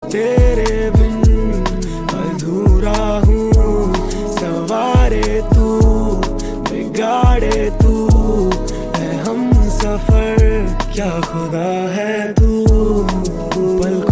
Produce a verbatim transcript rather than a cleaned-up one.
तेरे बिन अधूरा हूँ, सवारे तू बिगाड़े तू, है हम सफर क्या खुदा है तू। पल